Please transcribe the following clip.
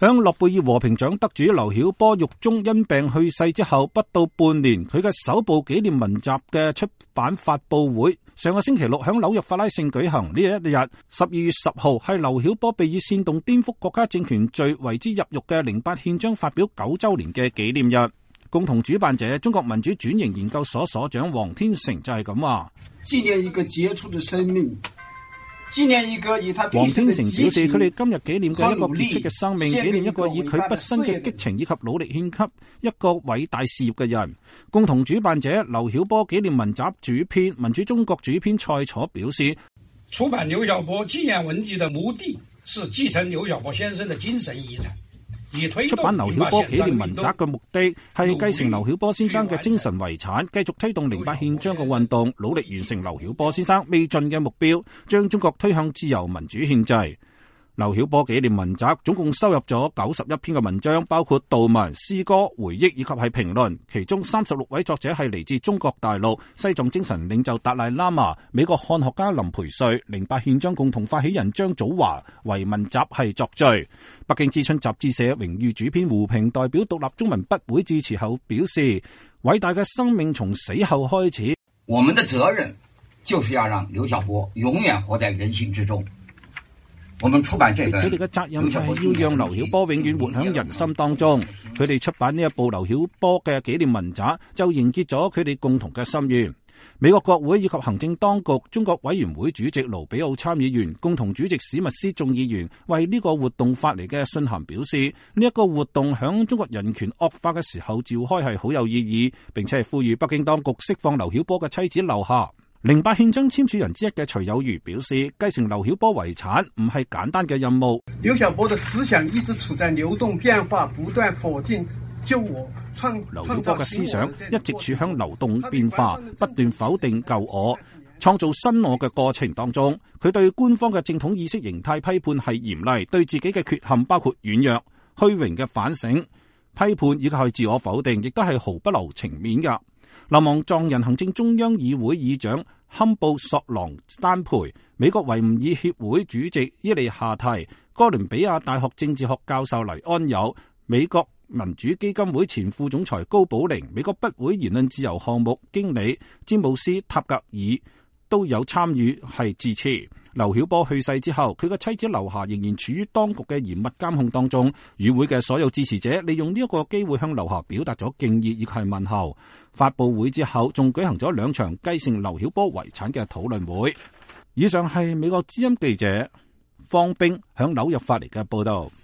響諾貝爾和平獎得主劉曉波獄中因病去世之後，不到半年，佢嘅首部紀念文集嘅出版發佈會上個星期六響紐約法拉盛舉行。呢一日12月10號係劉曉波被以煽動顛覆國家政權罪為之入獄嘅08憲章發表9週年嘅紀念日。共同主辦者中國民主轉型研究所所長黃天成就係咁話： 紀念一個傑出的生命。黃天成表示，佢哋今日紀念嘅一個傑出嘅生命，紀念一個以佢畢生嘅激情以及努力獻給一個偉大事業嘅人。共同主辦者劉曉波紀念文集主編民主中國主編蔡楚表示， 出版劉曉波紀念文集的目的是繼承劉曉波先生的精神遺產。 出版劉曉波紀念文集嘅目的係繼承劉曉波先生嘅精神遺產，繼續推動08憲章嘅運動，努力完成劉曉波先生未盡嘅目標，將中國推向自由民主憲制。劉曉波紀念文集總共收入咗91篇嘅文章，包括悼文、詩歌、回憶以及係評論，其中36位作者係嚟自中國大陸、西藏精神領袖達賴喇嘛、美國漢學家林培瑞、08憲章共同發起人張祖華為文集係作序。北京知春雜誌社榮譽主編胡平代表獨立中文筆會致辭後表示，偉大嘅生命從死後開始， 我們的責任就是要讓劉曉波永遠活在人心之中。我們出版這本， 佢哋嘅責任就係要讓劉曉波永遠活喺人心當中。佢哋出版呢一部劉曉波嘅紀念文集，就凝結咗佢哋共同嘅心願。美國國會以及行政當局中國委員會主席盧比奧參議員、共同主席史密斯眾議員為呢個活動發嚟嘅信函表示，呢一個活動響中國人權惡化嘅時候召開係好有意義，並且係呼籲北京當局釋放劉曉波嘅妻子劉霞。08憲章簽署人之一嘅徐有餘表示，繼承劉曉波遺產唔係簡單嘅任務。 劉曉波的思想一直處在流動變化，不斷否定舊我， 劉曉波嘅思想一直處響流動變化，不斷否定舊我，創造新我嘅過程當中，佢對官方嘅正統意識形態批判係嚴厲，對自己嘅缺陷包括軟弱、虛榮嘅反省、批判以及係自我否定，亦都係毫不留情面㗎。流亡藏人行政中央議會議長堪布索朗丹培、美國維吾爾協會主席伊利夏提、哥倫比亞大學政治學教授黎安友、美國民主基金會前副總裁高寶玲、美國筆會言論自由項目經理詹姆斯塔格爾都有參與係致辭。劉曉波去世之後，佢嘅妻子劉霞仍然處於當局嘅嚴密監控當中。與會嘅所有支持者利用呢一個機會向劉霞表達咗敬意以及係問候。發佈會之後，仲舉行咗2場繼承劉曉波遺產嘅討論會。以上係美國之音記者方冰響紐約發嚟嘅報道。